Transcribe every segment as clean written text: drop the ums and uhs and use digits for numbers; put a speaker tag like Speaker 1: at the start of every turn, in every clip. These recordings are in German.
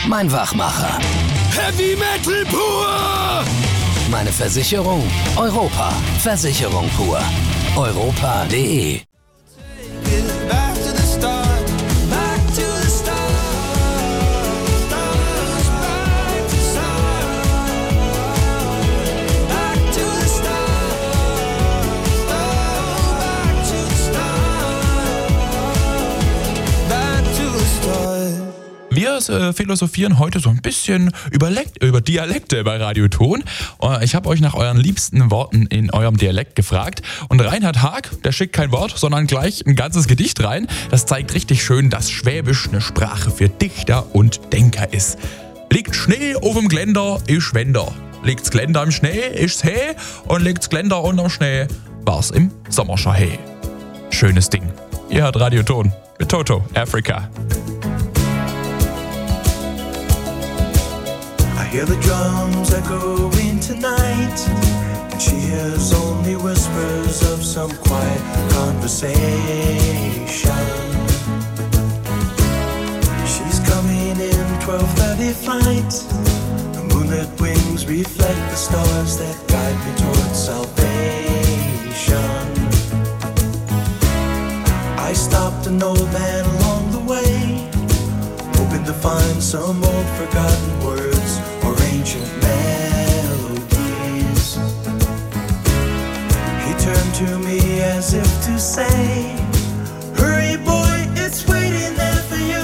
Speaker 1: Mein Wachmacher.
Speaker 2: Heavy Metal pur!
Speaker 1: Meine Versicherung? Europa. Versicherung pur. Europa.de.
Speaker 3: Wir philosophieren heute so ein bisschen über Dialekte bei Radioton. Ich habe euch nach euren liebsten Worten in eurem Dialekt gefragt. Und Reinhard Haag, der schickt kein Wort, sondern gleich ein ganzes Gedicht rein. Das zeigt richtig schön, dass Schwäbisch eine Sprache für Dichter und Denker ist. Liegt Schnee auf dem Geländer, ist Wender. Liegt's Geländer im Schnee, ist's He. Und liegt's Geländer unterm Schnee, war's im Sommer schon He. Schönes Ding. Ihr hört Radioton mit Toto, Africa.
Speaker 4: I hear the drums echoing tonight, and she hears only whispers of some quiet conversation. She's coming in 12:30 flight. The moonlit wings reflect the stars that guide me towards salvation. I stopped an old man along the way, hoping to find some old forgotten words or ancient melodies. He turned to me as if to say, hurry boy, it's waiting there for you.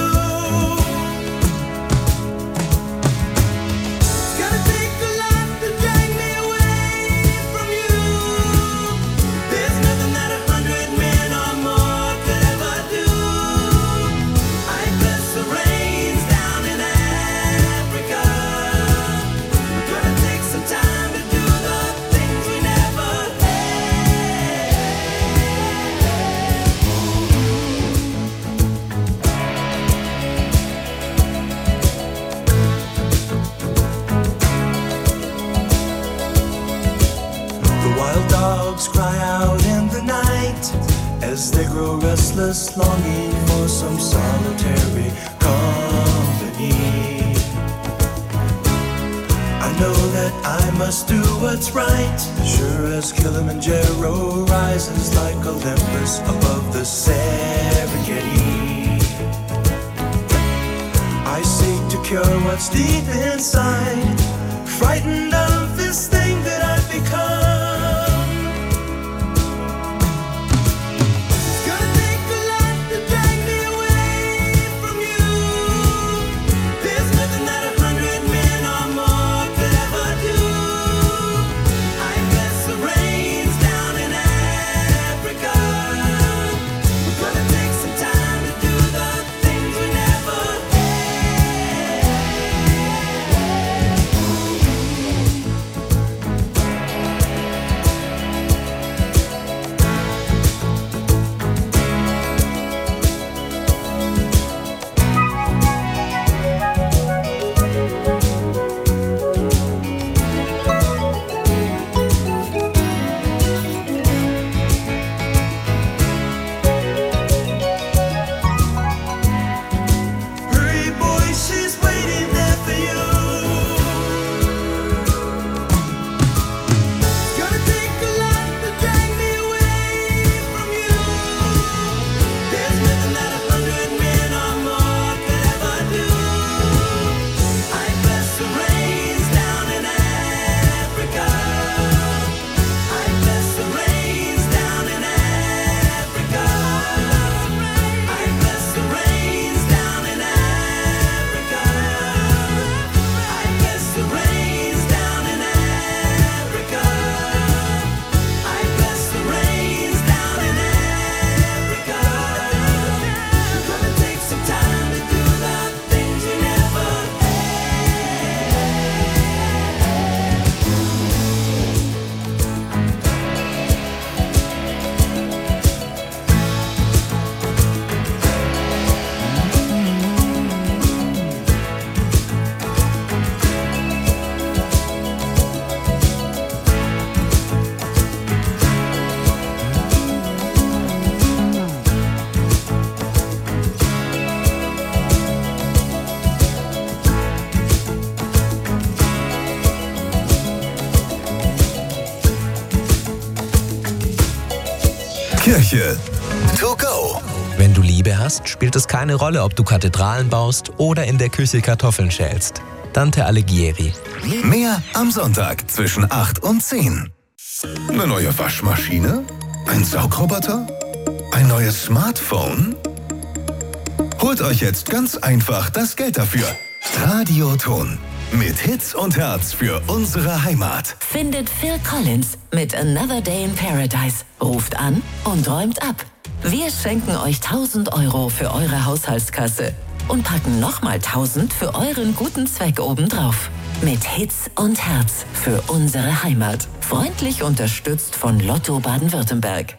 Speaker 4: It's gonna take a lot to drag me away from you. There's nothing that 100 men or more could ever do. I bless the rains down in Africa. We're gonna take some time to do the things we never had. The wild dogs cry out in the night as they grow restless, longing for some solitary company. I know that I must do what's right, sure as Kilimanjaro rises like Olympus above the Serengeti. I seek to cure what's deep inside, frightened of this thing that I've become. It's gonna take a lot to drag me away from you. There's nothing that 100 men or more could ever do. I bless the rains down in Africa. We're gonna take some time to do the things we never had.
Speaker 5: Küche. To go.
Speaker 6: Wenn du Liebe hast, spielt es keine Rolle, ob du Kathedralen baust oder in der Küche Kartoffeln schälst. Dante Alighieri.
Speaker 5: Mehr am Sonntag zwischen 8 und 10. Eine neue Waschmaschine? Ein Saugroboter? Ein neues Smartphone? Holt euch jetzt ganz einfach das Geld dafür. Radioton. Mit Hits und Herz für unsere Heimat.
Speaker 7: Findet Phil Collins mit Another Day in Paradise. Ruft an und räumt ab. Wir schenken euch 1.000 € für eure Haushaltskasse und packen nochmal 1.000 für euren guten Zweck obendrauf. Mit Hits und Herz für unsere Heimat. Freundlich unterstützt von Lotto Baden-Württemberg.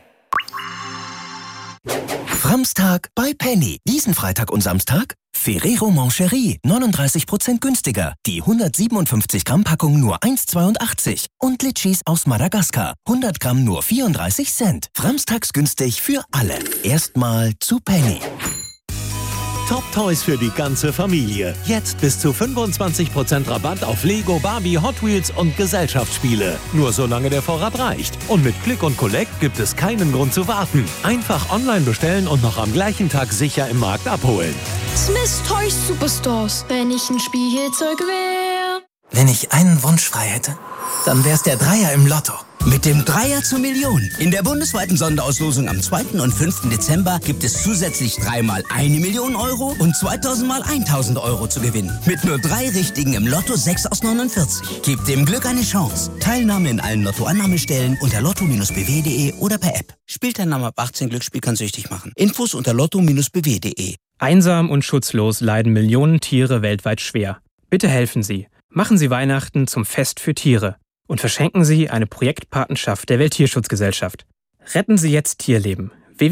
Speaker 1: Framstag bei Penny. Diesen Freitag und Samstag Ferrero Moncherie, 39% günstiger. Die 157 Gramm Packung nur 1,82. Und Litchis aus Madagaskar, 100 Gramm nur 34 Cent. Framstags günstig für alle. Erstmal zu Penny.
Speaker 8: Top Toys für die ganze Familie. Jetzt bis zu 25% Rabatt auf Lego, Barbie, Hot Wheels und Gesellschaftsspiele. Nur solange der Vorrat reicht. Und mit Click und Collect gibt es keinen Grund zu warten. Einfach online bestellen und noch am gleichen Tag sicher im Markt abholen.
Speaker 9: Smith's Toys Superstores. Wenn ich ein Spielzeug wäre.
Speaker 1: Wenn ich einen Wunsch frei hätte, dann wär's der Dreier im Lotto. Mit dem Dreier zur Million. In der bundesweiten Sonderauslosung am 2. und 5. Dezember gibt es zusätzlich 3-mal 1 Million € und 2000-mal 1000 € zu gewinnen. Mit nur 3 Richtigen im Lotto 6 aus 49. Gebt dem Glück eine Chance. Teilnahme in allen Lotto-Annahmestellen unter lotto-bw.de oder per App. Spielteilnahme ab 18, Glücksspiel kann süchtig machen. Infos unter lotto-bw.de.
Speaker 10: Einsam und schutzlos leiden Millionen Tiere weltweit schwer. Bitte helfen Sie. Machen Sie Weihnachten zum Fest für Tiere. Und verschenken Sie eine Projektpatenschaft der Welttierschutzgesellschaft. Retten Sie jetzt Tierleben.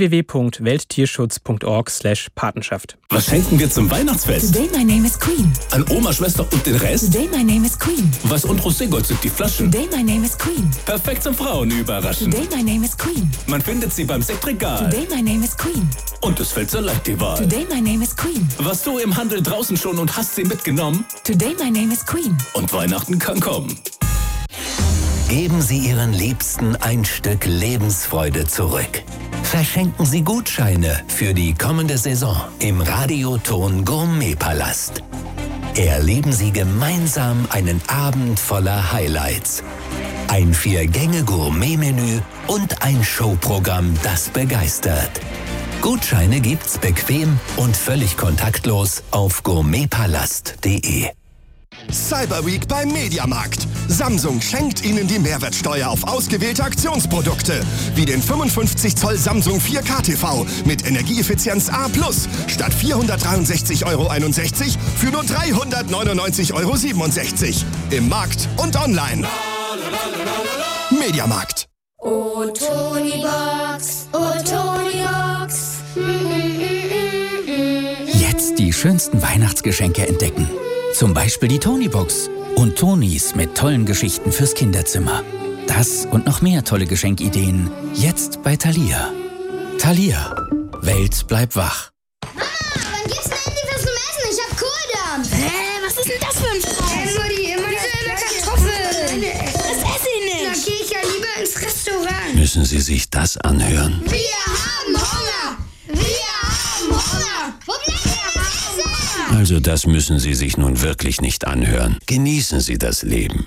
Speaker 10: www.welttierschutzorg/Patenschaft.
Speaker 2: Was schenken wir zum Weihnachtsfest?
Speaker 7: Today my name is Queen.
Speaker 2: An Oma, Schwester und den Rest?
Speaker 7: Today my name is Queen.
Speaker 2: Was und Roségold sind die Flaschen?
Speaker 7: Today my name is Queen.
Speaker 2: Perfekt zum Frauen überraschen.
Speaker 7: Today my name is Queen.
Speaker 2: Man findet sie beim Sektregal.
Speaker 7: Today my name is Queen.
Speaker 2: Und es fällt so leicht die Wahl.
Speaker 7: Today my name is Queen.
Speaker 2: Warst du im Handel draußen schon und hast sie mitgenommen?
Speaker 7: Today my name is Queen.
Speaker 2: Und Weihnachten kann kommen.
Speaker 1: Geben Sie Ihren Liebsten ein Stück Lebensfreude zurück. Verschenken Sie Gutscheine für die kommende Saison im Radioton Gourmetpalast. Erleben Sie gemeinsam einen Abend voller Highlights. Ein 4-Gänge-Gourmet-Menü und ein Showprogramm, das begeistert. Gutscheine gibt's bequem und völlig kontaktlos auf gourmetpalast.de.
Speaker 11: Cyber Week beim Mediamarkt. Samsung schenkt Ihnen die Mehrwertsteuer auf ausgewählte Aktionsprodukte, wie den 55 Zoll Samsung 4K TV mit Energieeffizienz A+, statt 463,61 € für nur 399,67 € im Markt und online. Mediamarkt.
Speaker 9: Oh, Tonybox, oh, Tonybox.
Speaker 1: Jetzt die schönsten Weihnachtsgeschenke entdecken. Zum Beispiel die Tonybox und Tonys mit tollen Geschichten fürs Kinderzimmer. Das und noch mehr tolle Geschenkideen jetzt bei Thalia. Thalia. Welt bleibt wach.
Speaker 9: Mama, wann gibt's denn endlich was zum Essen? Ich hab Kohldampf. Was ist denn das für ein Scheiß? Immer dieselbe Kartoffel. Das esse ich nicht. Dann geh ich ja lieber ins Restaurant.
Speaker 1: Müssen Sie sich das anhören?
Speaker 9: Wir haben Hunger. Wir haben Hunger. Wo bleibt denn das Essen?
Speaker 1: Also das müssen Sie sich nun wirklich nicht anhören. Genießen Sie das Leben.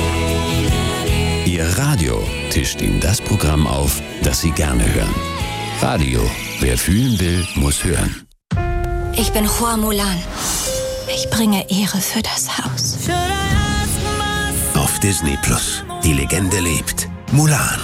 Speaker 1: Ihr Radio tischt Ihnen das Programm auf, das Sie gerne hören. Radio. Wer fühlen will, muss hören.
Speaker 9: Ich bin Hua Mulan. Ich bringe Ehre für das Haus.
Speaker 5: Auf Disney Plus. Die Legende lebt. Mulan.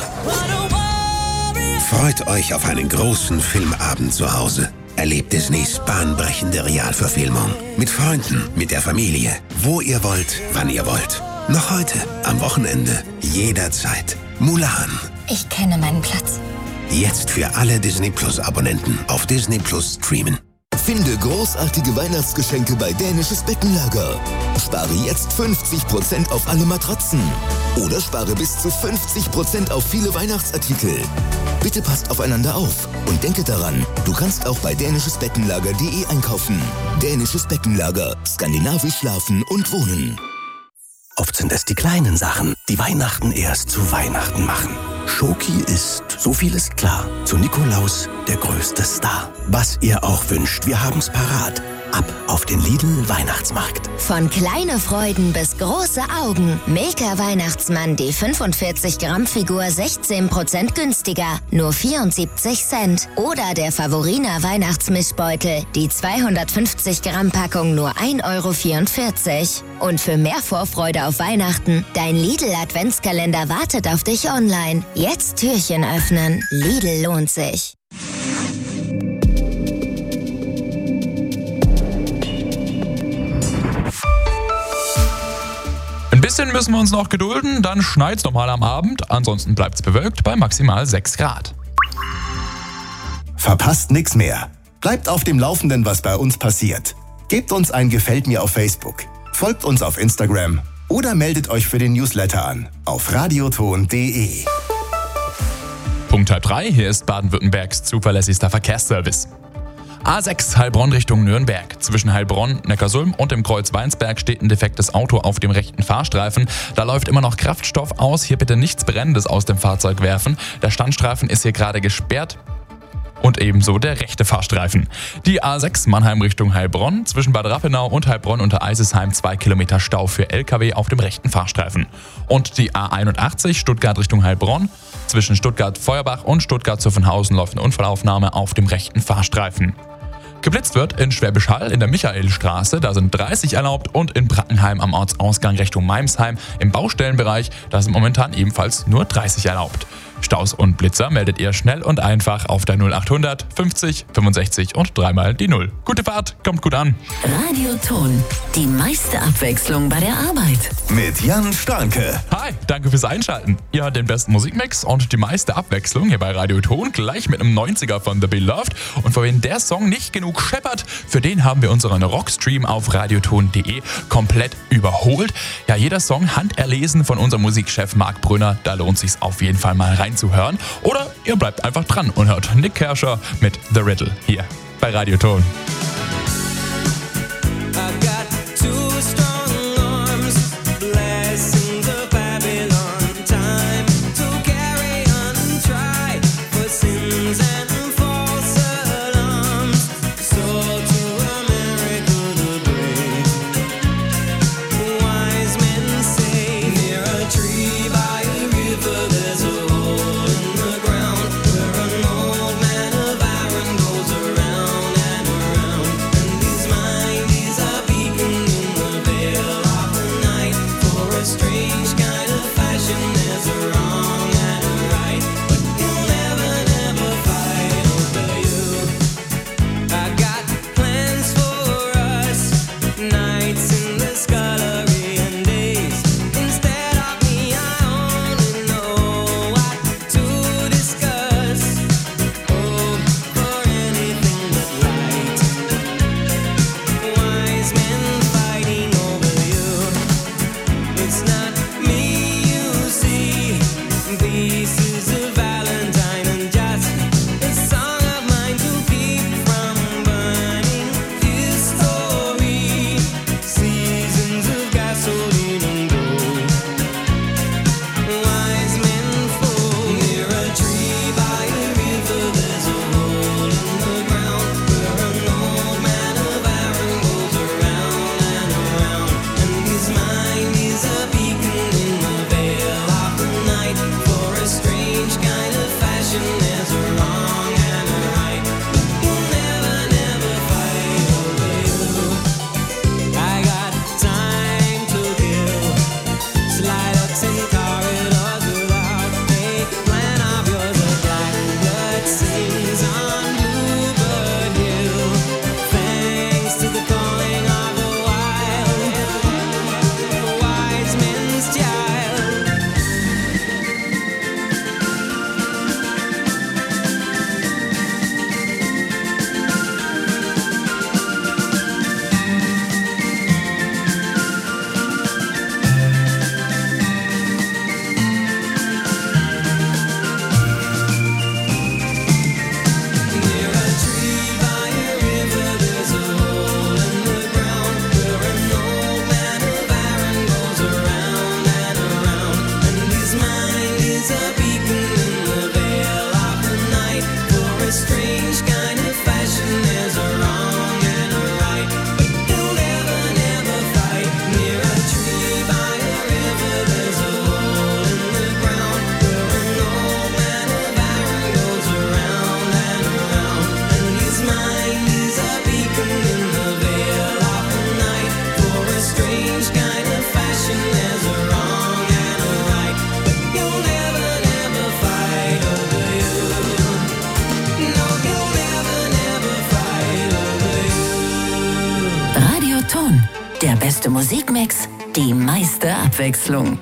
Speaker 5: Freut euch auf einen großen Filmabend zu Hause. Erlebt Disneys bahnbrechende Realverfilmung. Mit Freunden, mit der Familie. Wo ihr wollt, wann ihr wollt. Noch heute, am Wochenende, jederzeit. Mulan.
Speaker 9: Ich kenne meinen Platz.
Speaker 5: Jetzt für alle Disney Plus Abonnenten auf Disney Plus streamen.
Speaker 11: Finde großartige Weihnachtsgeschenke bei Dänisches Bettenlager. Spare jetzt 50% auf alle Matratzen. Oder spare bis zu 50% auf viele Weihnachtsartikel. Bitte passt aufeinander auf und denke daran, du kannst auch bei dänischesbettenlager.de einkaufen. Dänisches Bettenlager. Skandinavisch schlafen und wohnen.
Speaker 12: Oft sind es die kleinen Sachen, die Weihnachten erst zu Weihnachten machen. Schoki ist, so viel ist klar, zu Nikolaus der größte Star. Was ihr auch wünscht, wir haben's parat. Ab auf den Lidl Weihnachtsmarkt.
Speaker 13: Von kleine Freuden bis große Augen. Milka Weihnachtsmann, die 45 Gramm Figur 16% günstiger, nur 74 Cent. Oder der Favorina Weihnachtsmischbeutel, die 250 Gramm Packung nur 1,44 €. Und für mehr Vorfreude auf Weihnachten, dein Lidl Adventskalender wartet auf dich online. Jetzt Türchen öffnen. Lidl lohnt sich.
Speaker 3: Ein bisschen müssen wir uns noch gedulden, dann schneit's nochmal am Abend, ansonsten bleibt's bewölkt bei maximal 6 Grad.
Speaker 5: Verpasst nix mehr. Bleibt auf dem Laufenden, was bei uns passiert. Gebt uns ein Gefällt mir auf Facebook, folgt uns auf Instagram oder meldet euch für den Newsletter an auf radioton.de.
Speaker 3: Punkt 3, hier ist Baden-Württembergs zuverlässigster Verkehrsservice. A6 Heilbronn Richtung Nürnberg. Zwischen Heilbronn, Neckarsulm und dem Kreuz Weinsberg steht ein defektes Auto auf dem rechten Fahrstreifen. Da läuft immer noch Kraftstoff aus. Hier bitte nichts Brennendes aus dem Fahrzeug werfen. Der Standstreifen ist hier gerade gesperrt. Und ebenso der rechte Fahrstreifen. Die A6 Mannheim Richtung Heilbronn. Zwischen Bad Rappenau und Heilbronn unter Eisesheim 2 Kilometer Stau für LKW auf dem rechten Fahrstreifen. Und die A81 Stuttgart Richtung Heilbronn. Zwischen Stuttgart-Feuerbach und Stuttgart-Zuffenhausen läuft eine Unfallaufnahme auf dem rechten Fahrstreifen. Geblitzt wird in Schwäbisch Hall in der Michaelstraße, da sind 30 erlaubt, und in Brackenheim am Ortsausgang Richtung Meimsheim im Baustellenbereich, da sind momentan ebenfalls nur 30 erlaubt. Staus und Blitzer meldet ihr schnell und einfach auf der 0800 50 65 und dreimal die 0. Gute Fahrt, kommt gut an.
Speaker 7: Radioton, die meiste Abwechslung bei der Arbeit.
Speaker 5: Mit Jan Starnke.
Speaker 3: Hi, danke fürs Einschalten. Ihr hört den besten Musikmix und die meiste Abwechslung hier bei Radioton, gleich mit einem 90er von The Beloved. Und für wen der Song nicht genug scheppert, für den haben wir unseren Rockstream auf radioton.de komplett überholt. Ja, jeder Song handerlesen von unserem Musikchef Marc Brünner, da lohnt sich's auf jeden Fall mal reinzuhören. Oder ihr bleibt einfach dran und hört Nick Kershaw mit The Riddle hier bei Radioton.
Speaker 4: Around
Speaker 7: Der beste Musikmix, die meiste Abwechslung.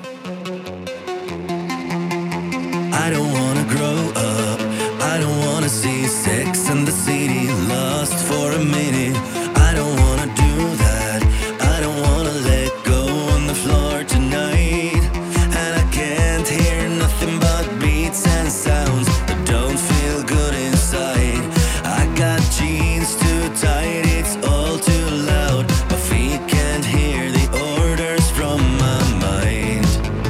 Speaker 14: I don't wanna grow up, I don't wanna see Sex and the City lost for a minute. I don't wanna do that, I don't wanna let go on the floor tonight. And I can't hear nothing but beats and sounds that don't feel good inside. I got jeans too tight, it's all too loud. My feet can't hear the orders from my mind.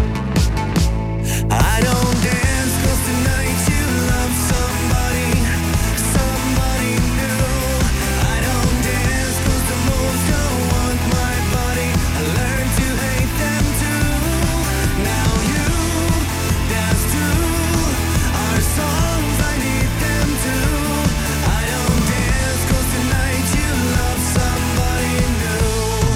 Speaker 14: I don't dance 'cause tonight you love somebody, somebody new. I don't dance 'cause the moves don't want my body. I learned to hate them too. Now you dance too. Our songs, I need them too. I don't dance 'cause tonight you love somebody new.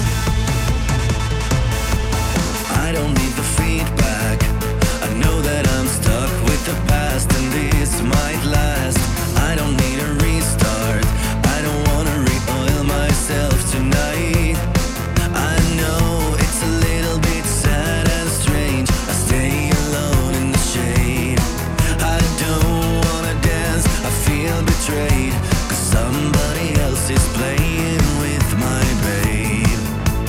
Speaker 14: I don't need the feedback. I know that I'm stuck with the past and this might last. I don't need a restart. I don't wanna re-oil myself tonight. I know it's a little bit sad and strange. I stay alone in the shade. I don't wanna dance, I feel betrayed, 'cause somebody else is playing with my babe.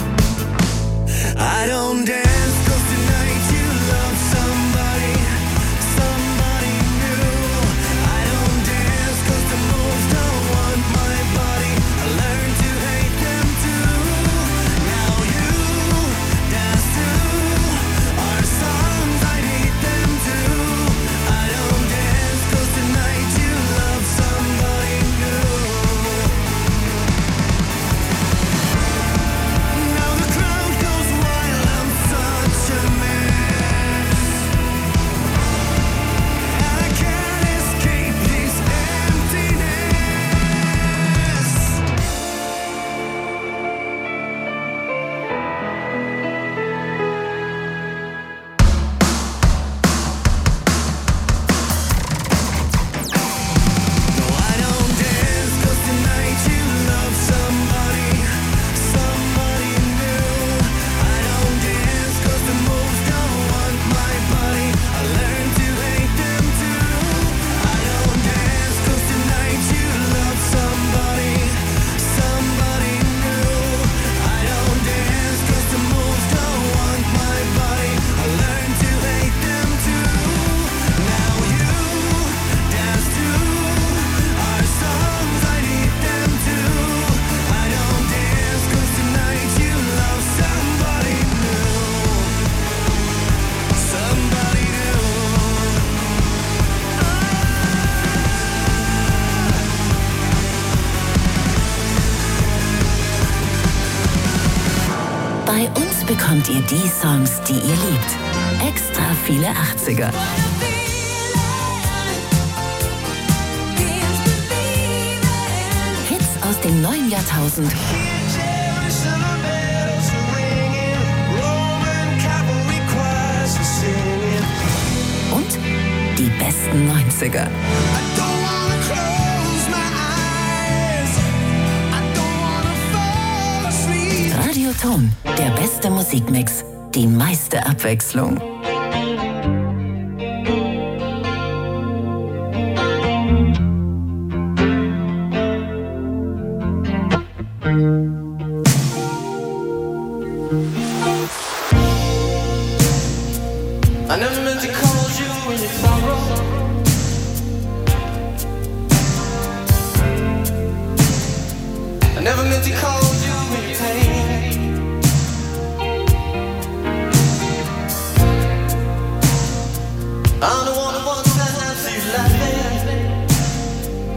Speaker 14: I don't dance 'cause tonight you love somebody, somebody new. I don't dance 'cause the moves don't want my body. I learned to hate them too. Now you dance too. Our songs, I need them too. I don't dance 'cause tonight you love somebody new. Now the crowd goes wild, I'm such a mess. I can't escape this emptiness. No, I don't dance 'cause tonight you love somebody, somebody new. I don't dance 'cause the moves don't want my body. I learned to hate them too. I don't dance 'cause tonight you love somebody, somebody new. I don't dance 'cause the moves don't want my body. I learned to hate them too. Now you dance too. Our songs, I need them too. I don't dance 'cause tonight you love somebody new. Somebody new.
Speaker 7: Bei uns bekommt ihr die Songs, die ihr liebt. Extra viele 80er. Hits aus dem neuen Jahrtausend. Und die besten 90er. Radioton, der beste Musikmix, die meiste Abwechslung.
Speaker 14: I never meant to call you in your sorrow. I never meant to call